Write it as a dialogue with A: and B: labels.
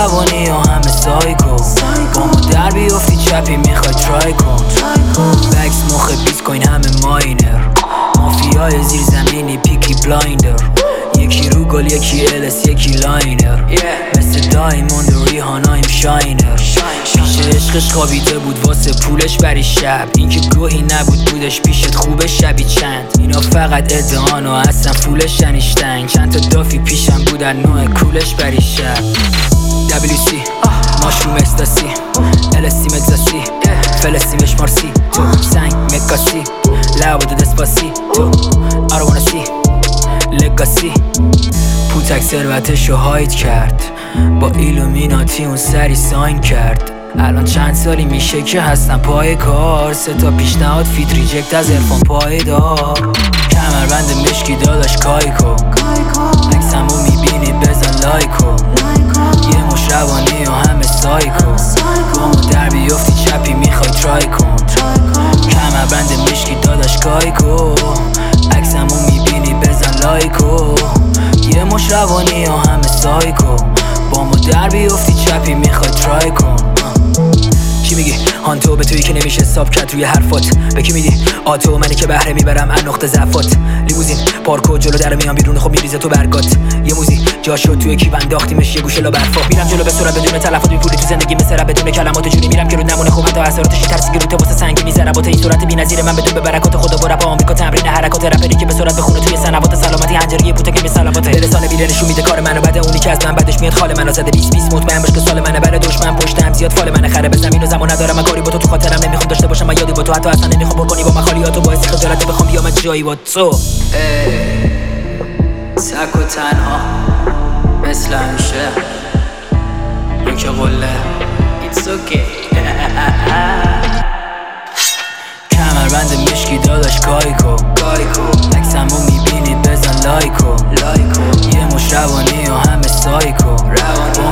A: روانی و همه سایکو با ما در بیافتی چپی میخوای ترای کن بکس مخ بیت کوین همه ماینر مافیای زیر زمینی پیکی بلایندر یکی رو گل یکی الس یکی لاینر مثل دایموند و ریحانایم شاینر پیش عشقش خوابیده بود واسه پولش بری شب اینکه گوهی نبود بودش پیشت خوبه شبی چند اینا فقط ادعان و اصلا فولش ننیشتن چند تا دافی پیشم بودن نوع کولش بری شب WC ماشروم استاسی LSC مگزاسی فلسطین مارسی تو سنگ مکاسی لابد دسپاسی تو I don't wanna see لگاسی پوتک ثروتشو هاید کرد با ایلومیناتی اون سری ساین کرد الان چند سالی میشه که هستم پای کار 3 تا پیشنهاد فیت ریجکت از ارفان پایدار کمربند مشکی داداش کایکو عکسمو میبینی بزن لایکو یه مش روانی و همه سایکو با ما در بیافتی چپی میخوای ترای کن کمربند مشکی داداش کایکو عکسمو میبینی بزن لایکو یه مش روانی و همه سایکو با ما در بیافتی چپی میخوای ترای کن چی میگی؟ هانتو به تویی که نمیشه حساب کرد روی حرفات به کی میدی؟ آتو منی که بهره میبرم از نقطه ضعفات لیموزین پارکو جلو در میام بیرون خب میریزه تو برگات یه موزی جا شد توی کیو انداختیمش یه گوشه لا برفا میرم جلو به سرعت بدون تلفات میپوری تو زندگی مثل بدون کلمات جوری میرم که رو نمونه خوب تا اثراتش ترسی گروته واسه سنگی میذارم با این صورت بی‌نظیر من بدون به برکات خدا و رپ آمریکا تمرین حرکات رپری که به سرعت بخونه توی سنوات سلامتی حنجره پوته که سلامات رسانه بیره نشون میده کار منو بعد اونی که از من بعدش میاد خال منو زده 20 مطمئن باش که سال منه برای دشمن پشتم زیاد فال منه خره به زمین و زمان ندارم من کاری با تو خاطرم نمیخوام داشته باشم من یادی با تو حتی اصلا نمیخوام پر کنی با من خالیاتو باعث خجالت بخوام بیام جایی با تو سک و تنها مثل همیشه رو که قله It's okay کمربند مشکی داداش کایکو عکسمو میبینی بزن لایکو یه مش روانی و همه سایکو